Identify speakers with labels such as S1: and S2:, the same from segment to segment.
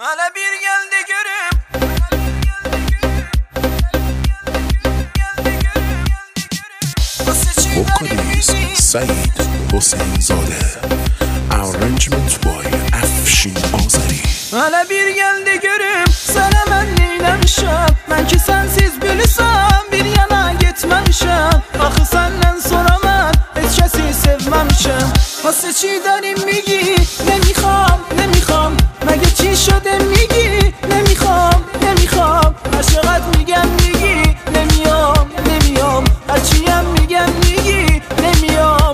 S1: Hele bir geldi görüm.
S2: Vocalist Saeed Hossein-Zade. Arrangement by Afshin Azari.
S1: Hele bir geldi görüm. Sana ben neylemişim. Ben ki sensiz bilsem bir yana gitmemişim. Axı senden sonra ben hiç kesi sevmemişim. Vası çi derim migi نمیخوام مگه چی شده میگی نمیخوام عاشقت میگم میگی نمیام هرچیم میگم میگی نمیام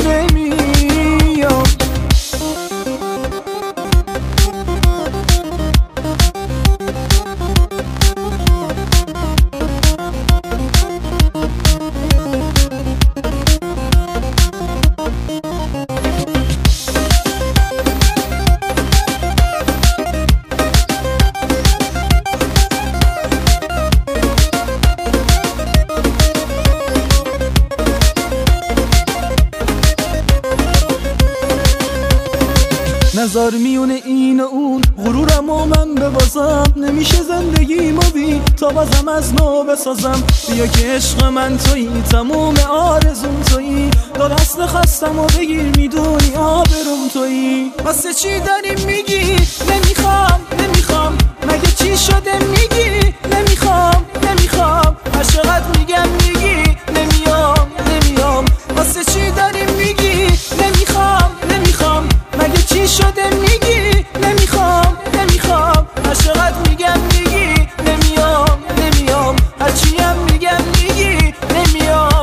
S1: نظر میونه این و اون غرورم و من ببازم نمیشه زندگیمو بی تا بازم از نو بسازم بیا که عشق من تویی تموم آرزوم تویی دار اصل خستم و بگیر میدونی آبروم تویی واسه چی داری میگی نمیخوام مگه چی شده میگی نمیخوام عاشقت میگم میگی نمیام واسه چی داری میگی نمیخوام مگه چی شده میگی نمیخوام عاشقت میگم میگی نمیام هرچیم میگم میگی نمیام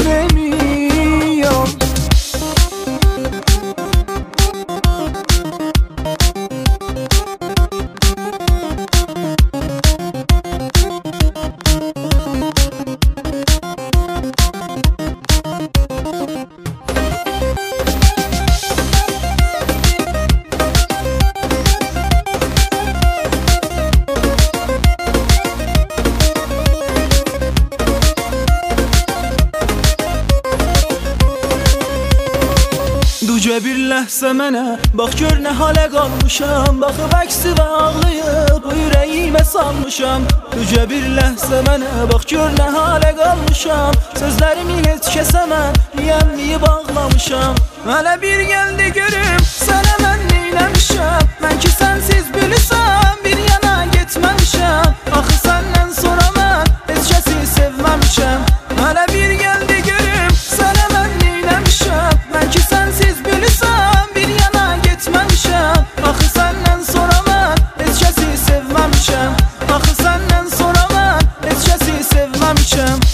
S1: Duca bir ləhzə mənə bax gör nə halə qalmışam Baxı əksi və ağlayıb bu ürəyimə salmışam Duca bir ləhzə mənə bax gör nə halə qalmışam Sözlərimi heç kəsə mən yiyəmliyib ağlamışam Hələ bir gəldi görüm sənə mən neyləmişəm Mən ki sənsiz bilsəm bir yana getməmişəm Axı səndən sonra mən heç kəsi sevməmişəm Hələ bir gəldi görüm sənə mən neyləmişəm Mən ki sənsiz bilsəm bir yana getməmişəm Axı səndən sonra mən heç kəsi sevməmişəm Axı səndən sonra mən heç kəsi sevməmişəm